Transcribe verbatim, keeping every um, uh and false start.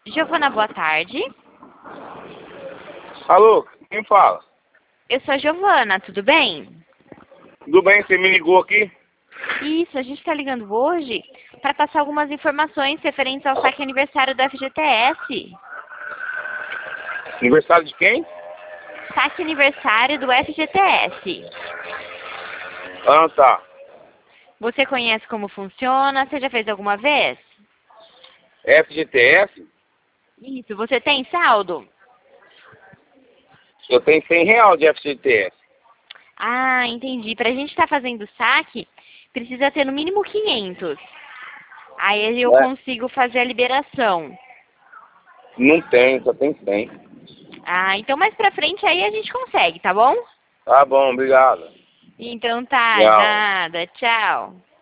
Giovana, boa tarde. Alô, quem fala? Eu sou a Giovana, tudo bem? Tudo bem, você me ligou aqui? Isso, a gente está ligando hoje para passar algumas informações referentes ao saque aniversário do F G T S. Aniversário de quem? Saque aniversário do F G T S. Ah, tá. Você conhece como funciona? Você já fez alguma vez? F G T S? Isso, você tem saldo? Eu tenho cem real de F G T S. Ah, entendi. Para a gente estar fazendo saque, precisa ter no mínimo quinhentos. Aí eu É. consigo fazer a liberação. Não tem, só tem cem. Ah, então mais pra frente aí a gente consegue, tá bom? Tá bom, obrigado. Então tá, Tchau. nada, tchau.